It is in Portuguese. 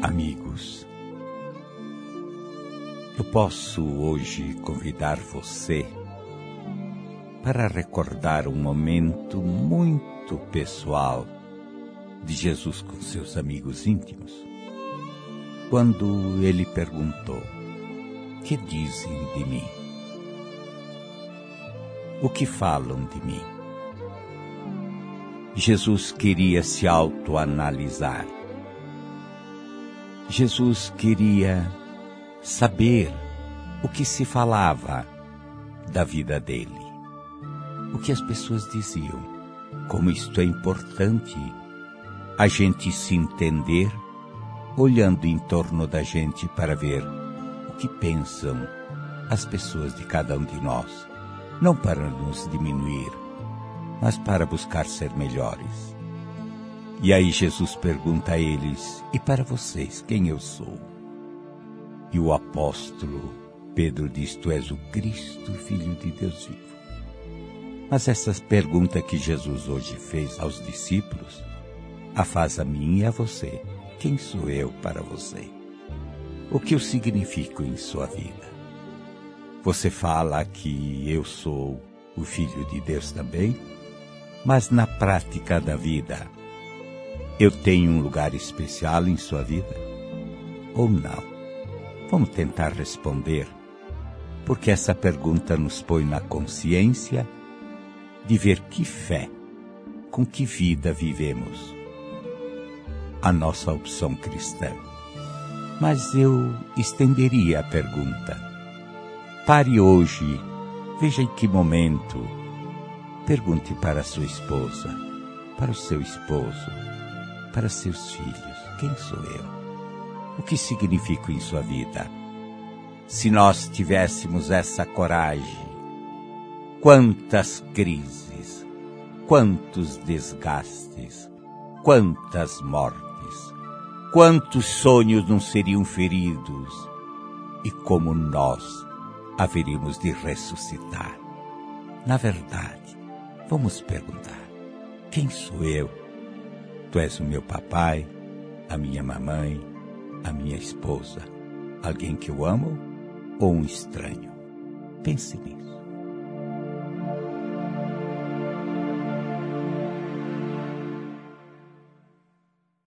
Amigos, eu posso hoje convidar você para recordar um momento muito pessoal de Jesus com seus amigos íntimos, quando ele perguntou: "Que dizem de mim? O que falam de mim?" Jesus queria se autoanalisar. Jesus queria saber o que se falava da vida dele, o que as pessoas diziam. Como isto é importante, a gente se entender, olhando em torno da gente para ver o que pensam as pessoas de cada um de nós, não para nos diminuir, mas para buscar ser melhores. E aí Jesus pergunta a eles: "E para vocês, quem eu sou?" E o apóstolo Pedro diz: "Tu és o Cristo, Filho de Deus vivo." Mas essa pergunta que Jesus hoje fez aos discípulos, a faz a mim e a você: quem sou eu para você? O que eu significo em sua vida? Você fala que eu sou o Filho de Deus também, mas na prática da vida, eu tenho um lugar especial em sua vida? Ou não? Vamos tentar responder, porque essa pergunta nos põe na consciência de ver que fé, com que vida vivemos a nossa opção cristã. Mas eu estenderia a pergunta. Pare hoje, veja em que momento, pergunte para a sua esposa, para o seu esposo, para seus filhos: quem sou eu? O que significo em sua vida? Se nós tivéssemos essa coragem, quantas crises, quantos desgastes, quantas mortes, quantos sonhos não seriam feridos e como nós haveríamos de ressuscitar. Na verdade, vamos perguntar: quem sou eu? Tu és o meu papai, a minha mamãe, a minha esposa, alguém que eu amo ou um estranho? Pense nisso.